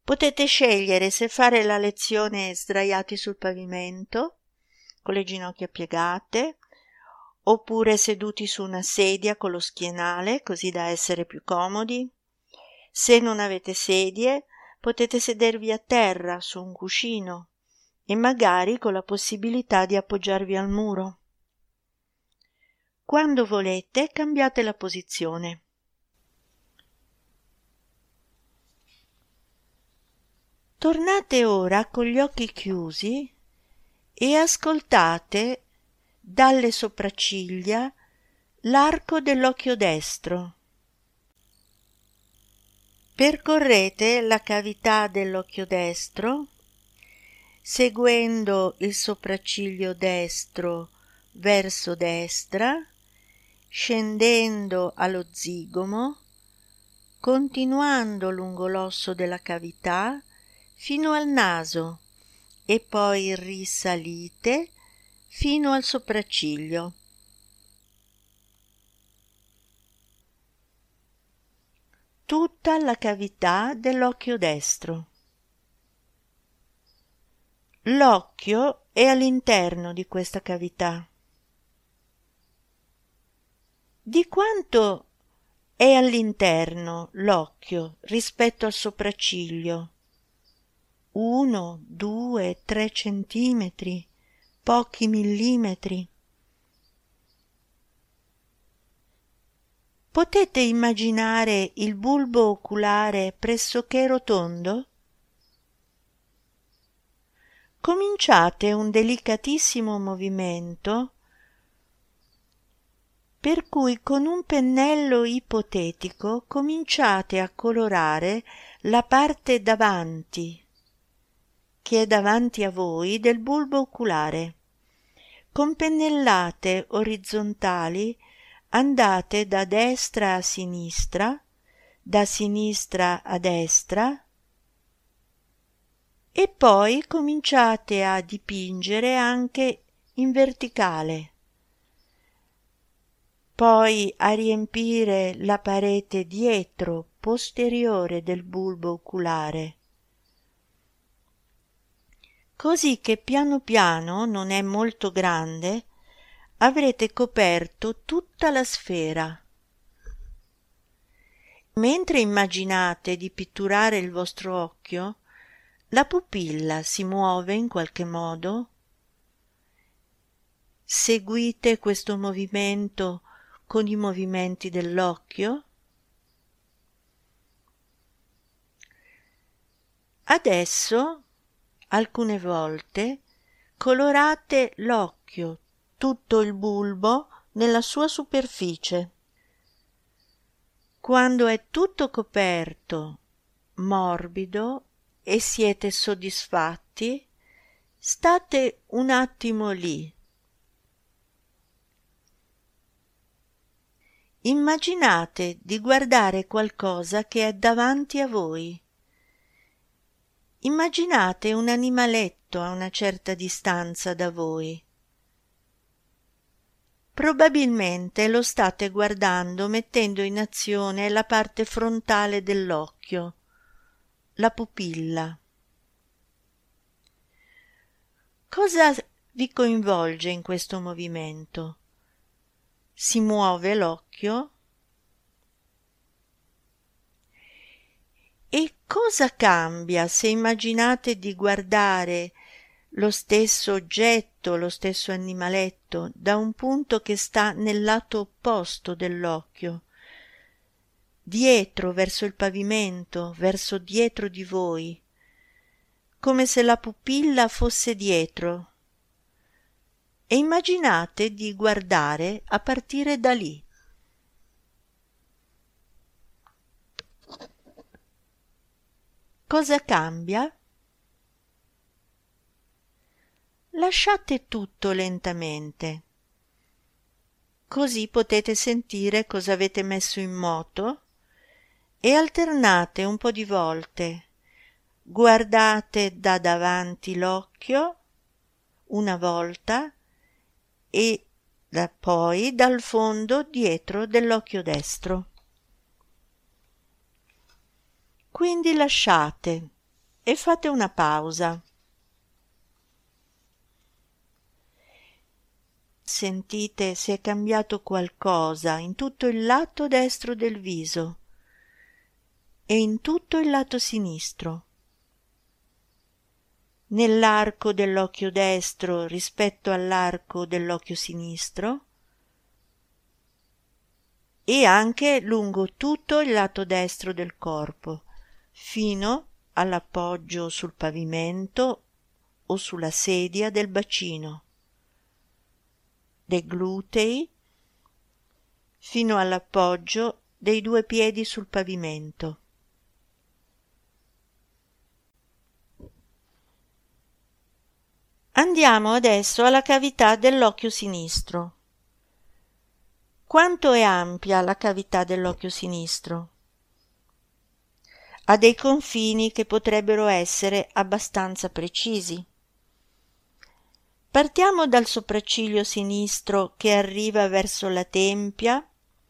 Potete scegliere se fare la lezione sdraiati sul pavimento, con le ginocchia piegate, oppure seduti su una sedia con lo schienale, così da essere più comodi. Se non avete sedie, potete sedervi a terra su un cuscino e magari con la possibilità di appoggiarvi al muro. Quando volete, cambiate la posizione. Tornate ora con gli occhi chiusi e ascoltate dalle sopracciglia l'arco dell'occhio destro. Percorrete la cavità dell'occhio destro, seguendo il sopracciglio destro verso destra, scendendo allo zigomo, continuando lungo l'osso della cavità fino al naso e poi risalite fino al sopracciglio. Tutta la cavità dell'occhio destro. L'occhio è all'interno di questa cavità. Di quanto è all'interno l'occhio rispetto al sopracciglio? 1, 2, 3 centimetri, pochi millimetri. Potete immaginare il bulbo oculare pressoché rotondo? Cominciate un delicatissimo movimento per cui con un pennello ipotetico cominciate a colorare la parte davanti, che è davanti a voi, del bulbo oculare. Con pennellate orizzontali andate da destra a sinistra, da sinistra a destra, e poi cominciate a dipingere anche in verticale, poi a riempire la parete dietro posteriore del bulbo oculare, così che piano piano, non è molto grande, avrete coperto tutta la sfera. Mentre immaginate di pitturare il vostro occhio, la pupilla si muove in qualche modo? Seguite questo movimento con i movimenti dell'occhio? Adesso, alcune volte, colorate l'occhio, tutto il bulbo nella sua superficie. Quando è tutto coperto, morbido, e siete soddisfatti, state un attimo lì. Immaginate di guardare qualcosa che è davanti a voi. Immaginate un animaletto a una certa distanza da voi. Probabilmente lo state guardando mettendo in azione la parte frontale dell'occhio, la pupilla. Cosa vi coinvolge in questo movimento? Si muove l'occhio? E cosa cambia se immaginate di guardare lo stesso oggetto, lo stesso animaletto, da un punto che sta nel lato opposto dell'occhio, dietro, verso il pavimento, verso dietro di voi, come se la pupilla fosse dietro, e immaginate di guardare a partire da lì. Cosa cambia? Lasciate tutto lentamente, così potete sentire cosa avete messo in moto e alternate un po' di volte. Guardate da davanti l'occhio una volta e poi dal fondo dietro dell'occhio destro. Quindi lasciate e fate una pausa. Sentite se è cambiato qualcosa in tutto il lato destro del viso e in tutto il lato sinistro, nell'arco dell'occhio destro rispetto all'arco dell'occhio sinistro e anche lungo tutto il lato destro del corpo, fino all'appoggio sul pavimento o sulla sedia del bacino, dei glutei, fino all'appoggio dei 2 piedi sul pavimento. Andiamo adesso alla cavità dell'occhio sinistro. Quanto è ampia la cavità dell'occhio sinistro? Ha dei confini che potrebbero essere abbastanza precisi. Partiamo dal sopracciglio sinistro che arriva verso la tempia,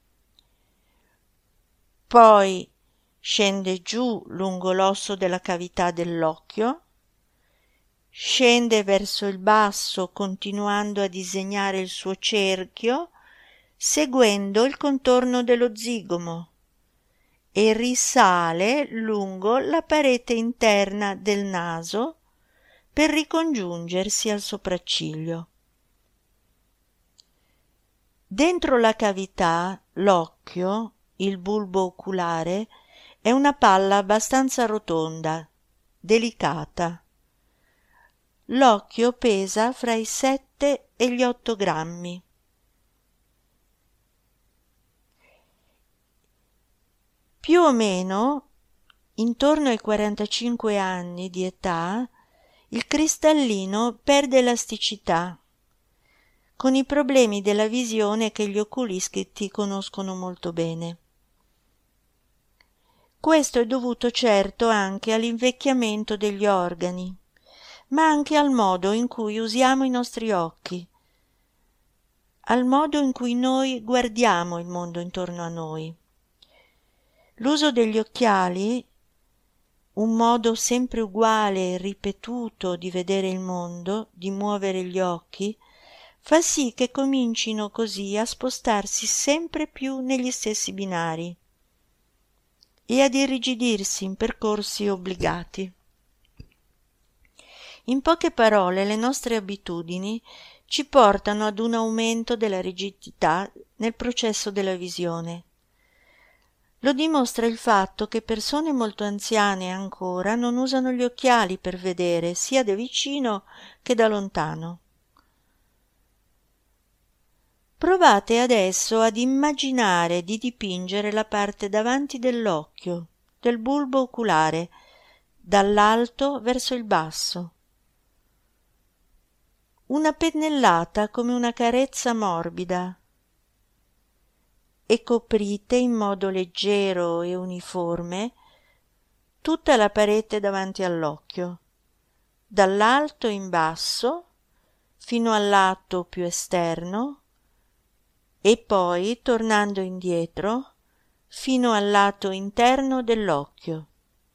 poi scende giù lungo l'osso della cavità dell'occhio, scende verso il basso continuando a disegnare il suo cerchio, seguendo il contorno dello zigomo, e risale lungo la parete interna del naso per ricongiungersi al sopracciglio. Dentro la cavità, l'occhio, il bulbo oculare, è una palla abbastanza rotonda, delicata. L'occhio pesa fra i 7 e gli 8 grammi. Più o meno, intorno ai 45 anni di età, il cristallino perde elasticità, con i problemi della visione che gli oculisti conoscono molto bene. Questo è dovuto certo anche all'invecchiamento degli organi, ma anche al modo in cui usiamo i nostri occhi, al modo in cui noi guardiamo il mondo intorno a noi. L'uso degli occhiali, un modo sempre uguale e ripetuto di vedere il mondo, di muovere gli occhi, fa sì che comincino così a spostarsi sempre più negli stessi binari e ad irrigidirsi in percorsi obbligati. In poche parole, le nostre abitudini ci portano ad un aumento della rigidità nel processo della visione. Lo dimostra il fatto che persone molto anziane ancora non usano gli occhiali per vedere sia da vicino che da lontano. Provate adesso ad immaginare di dipingere la parte davanti dell'occhio, del bulbo oculare, dall'alto verso il basso. Una pennellata come una carezza morbida, e coprite in modo leggero e uniforme tutta la parete davanti all'occhio, dall'alto in basso fino al lato più esterno e poi tornando indietro fino al lato interno dell'occhio.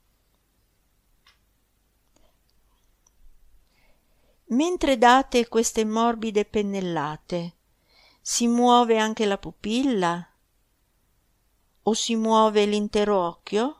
Mentre date queste morbide pennellate, si muove anche la pupilla? O si muove l'intero occhio?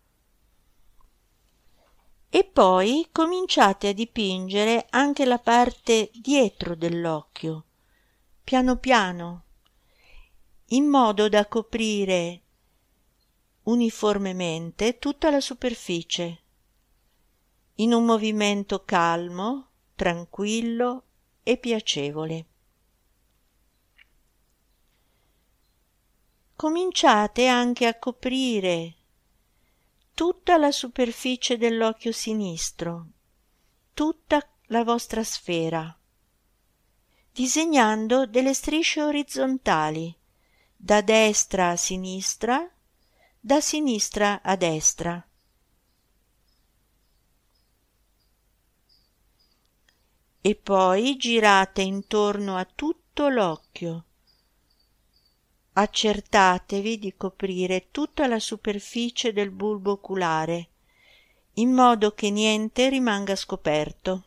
E poi cominciate a dipingere anche la parte dietro dell'occhio, piano piano, in modo da coprire uniformemente tutta la superficie, in un movimento calmo, tranquillo e piacevole. Cominciate anche a coprire tutta la superficie dell'occhio sinistro, tutta la vostra sfera, disegnando delle strisce orizzontali da destra a sinistra, da sinistra a destra. E poi girate intorno a tutto l'occhio. Accertatevi di coprire tutta la superficie del bulbo oculare in modo che niente rimanga scoperto.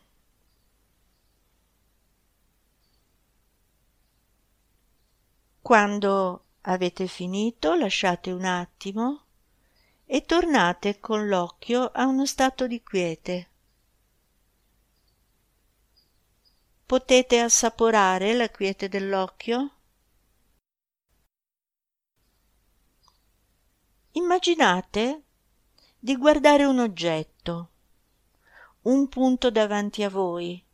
Quando avete finito, lasciate un attimo e tornate con l'occhio a uno stato di quiete. Potete assaporare la quiete dell'occhio? Immaginate di guardare un oggetto, un punto davanti a voi,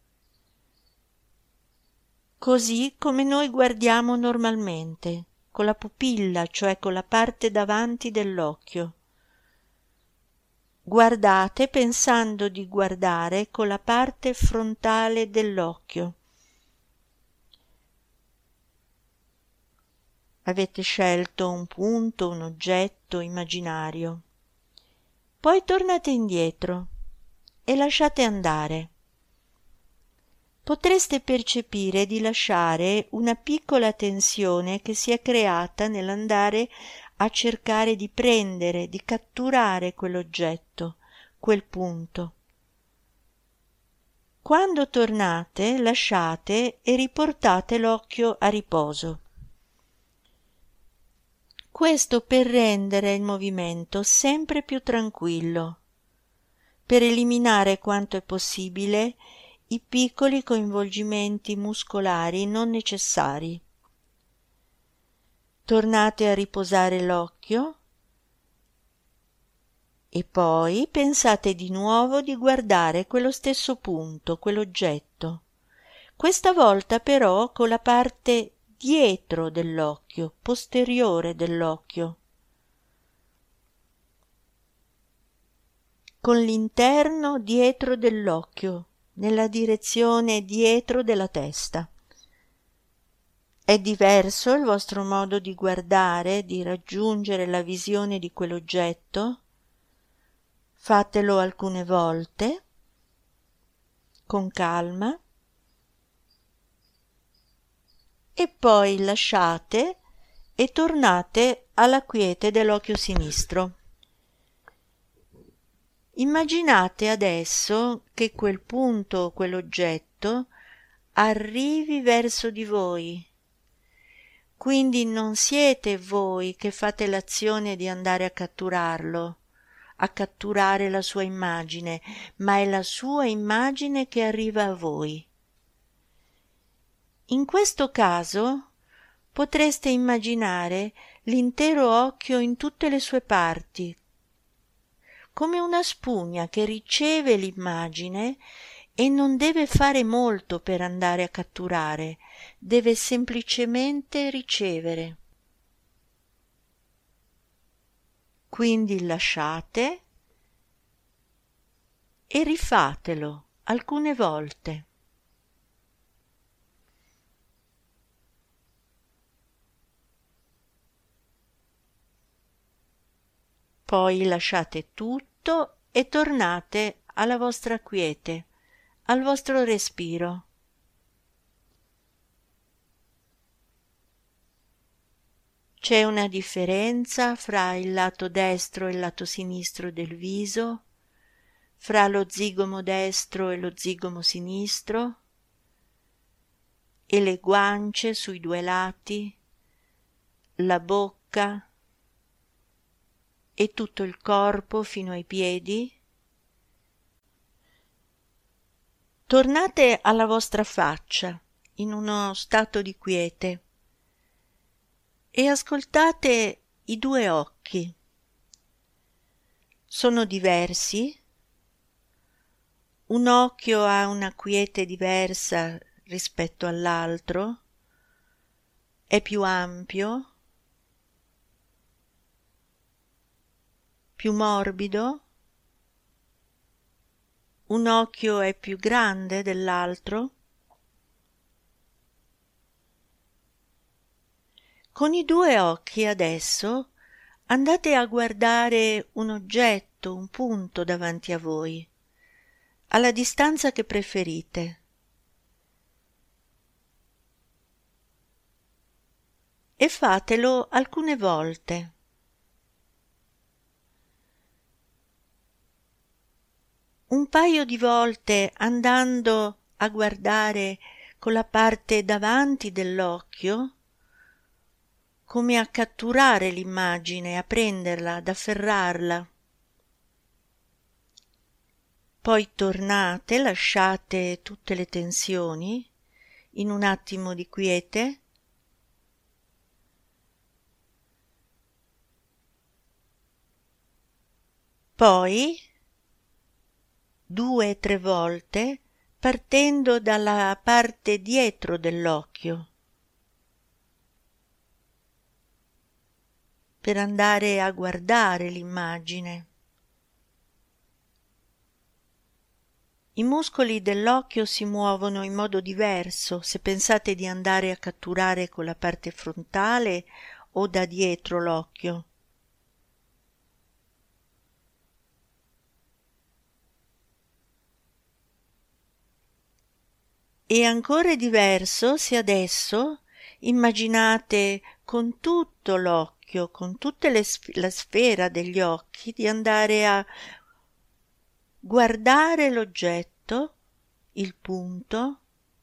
così come noi guardiamo normalmente, con la pupilla, cioè con la parte davanti dell'occhio. Guardate pensando di guardare con la parte frontale dell'occhio. Avete scelto un punto, un oggetto immaginario. Poi tornate indietro e lasciate andare. Potreste percepire di lasciare una piccola tensione che si è creata nell'andare a cercare di prendere, di catturare quell'oggetto, quel punto. Quando tornate, lasciate e riportate l'occhio a riposo. Questo per rendere il movimento sempre più tranquillo, per eliminare quanto è possibile i piccoli coinvolgimenti muscolari non necessari. Tornate a riposare l'occhio e poi pensate di nuovo di guardare quello stesso punto, quell'oggetto. Questa volta però con la parte dietro dell'occhio, posteriore dell'occhio, con l'interno dietro dell'occhio, nella direzione dietro della testa. È diverso il vostro modo di guardare, di raggiungere la visione di quell'oggetto? Fatelo alcune volte, con calma, e poi lasciate e tornate alla quiete dell'occhio sinistro. Immaginate adesso che quel punto, quell'oggetto, arrivi verso di voi. Quindi non siete voi che fate l'azione di andare a catturarlo, a catturare la sua immagine, ma è la sua immagine che arriva a voi. In questo caso potreste immaginare l'intero occhio in tutte le sue parti, come una spugna che riceve l'immagine e non deve fare molto per andare a catturare, deve semplicemente ricevere. Quindi lasciate e rifatelo alcune volte. Poi lasciate tutto e tornate alla vostra quiete, al vostro respiro. C'è una differenza fra il lato destro e il lato sinistro del viso, fra lo zigomo destro e lo zigomo sinistro, e le guance sui due lati, la bocca e tutto il corpo fino ai piedi? Tornate alla vostra faccia in uno stato di quiete e ascoltate i due occhi. Sono diversi? Un occhio ha una quiete diversa rispetto all'altro? È più ampio? Più morbido? Un occhio è più grande dell'altro? Con i due occhi adesso andate a guardare un oggetto, un punto davanti a voi, alla distanza che preferite. E fatelo alcune volte. un paio di volte andando a guardare con la parte davanti dell'occhio, come a catturare l'immagine, a prenderla, ad afferrarla. Poi tornate, lasciate tutte le tensioni in un attimo di quiete. Poi 2 o 3 volte partendo dalla parte dietro dell'occhio per andare a guardare l'immagine. I muscoli dell'occhio si muovono in modo diverso se pensate di andare a catturare con la parte frontale o da dietro l'occhio. E ancora è diverso se adesso immaginate con tutto l'occhio, con tutta la sfera degli occhi, di andare a guardare l'oggetto, il punto,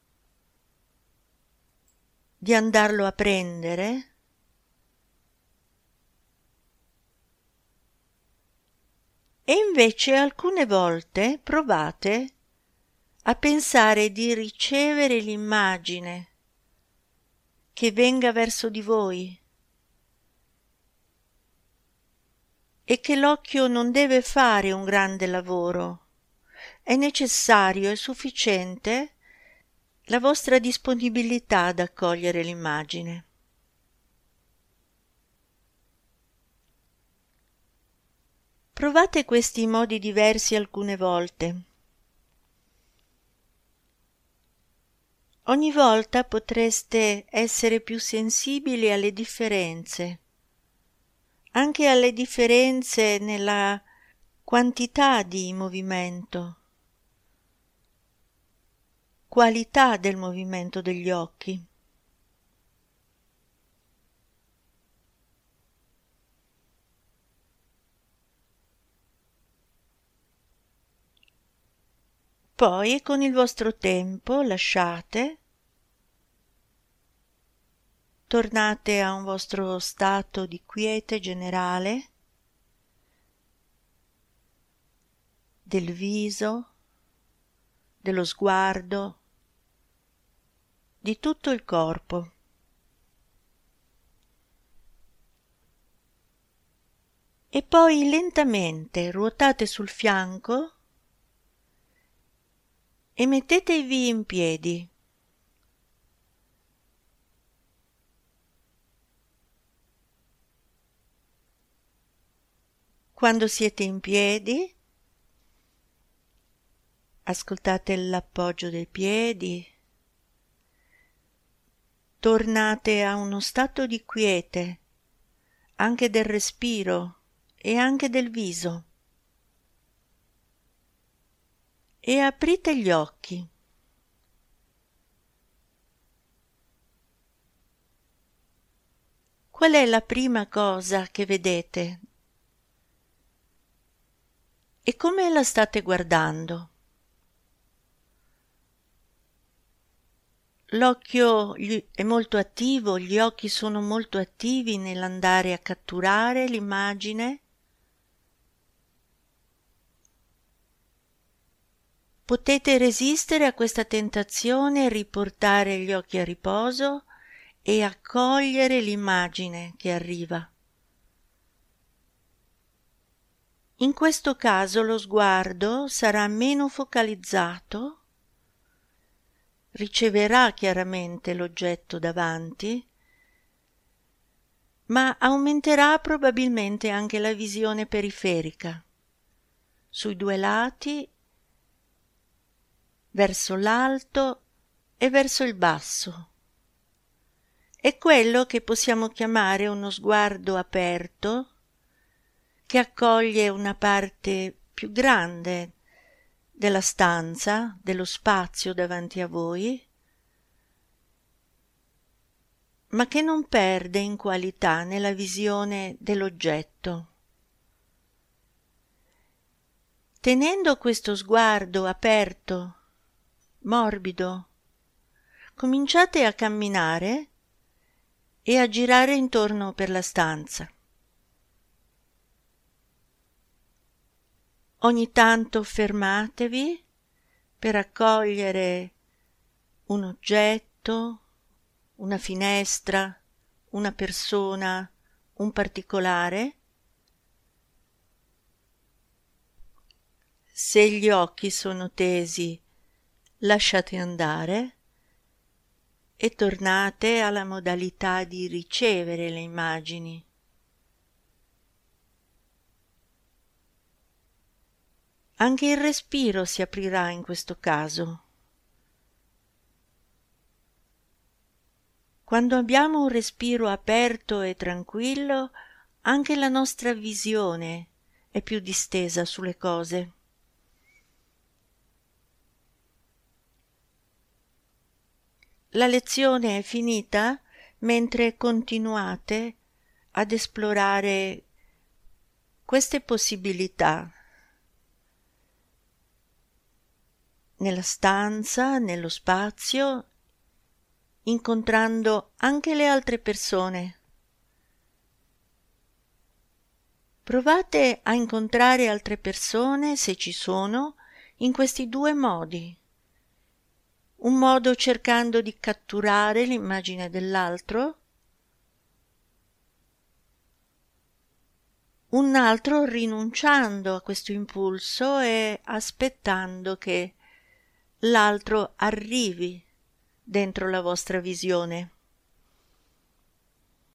di andarlo a prendere e invece alcune volte provate a pensare di ricevere l'immagine che venga verso di voi e che l'occhio non deve fare un grande lavoro, è necessario, è sufficiente la vostra disponibilità ad accogliere l'immagine. Provate questi modi diversi alcune volte. Ogni volta potreste essere più sensibili alle differenze, anche alle differenze nella quantità di movimento, qualità del movimento degli occhi. Poi con il vostro tempo lasciate, tornate a un vostro stato di quiete generale del viso, dello sguardo, di tutto il corpo. E poi lentamente ruotate sul fianco e mettetevi in piedi. Quando siete in piedi, ascoltate l'appoggio dei piedi, tornate a uno stato di quiete, anche del respiro e anche del viso, e aprite gli occhi. Qual è la prima cosa che vedete? E come la state guardando? L'occhio è molto attivo, gli occhi sono molto attivi nell'andare a catturare l'immagine. Potete resistere a questa tentazione e riportare gli occhi a riposo e accogliere l'immagine che arriva. In questo caso lo sguardo sarà meno focalizzato, riceverà chiaramente l'oggetto davanti, ma aumenterà probabilmente anche la visione periferica, sui 2 lati, verso l'alto e verso il basso. È quello che possiamo chiamare uno sguardo aperto, che accoglie una parte più grande della stanza, dello spazio davanti a voi, ma che non perde in qualità nella visione dell'oggetto. Tenendo questo sguardo aperto, morbido, cominciate a camminare e a girare intorno per la stanza. Ogni tanto fermatevi per accogliere un oggetto, una finestra, una persona, un particolare. Se gli occhi sono tesi, lasciate andare e tornate alla modalità di ricevere le immagini. Anche il respiro si aprirà in questo caso. Quando abbiamo un respiro aperto e tranquillo, anche la nostra visione è più distesa sulle cose. La lezione è finita mentre continuate ad esplorare queste possibilità nella stanza, nello spazio, incontrando anche le altre persone. Provate a incontrare altre persone, se ci sono, in questi due modi. Un modo cercando di catturare l'immagine dell'altro, un altro rinunciando a questo impulso e aspettando che l'altro arrivi dentro la vostra visione.